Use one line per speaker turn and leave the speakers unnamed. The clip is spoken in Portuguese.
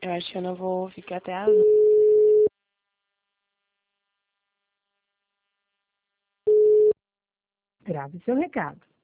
Eu acho que eu não vou ficar até as...
Grave seu recado.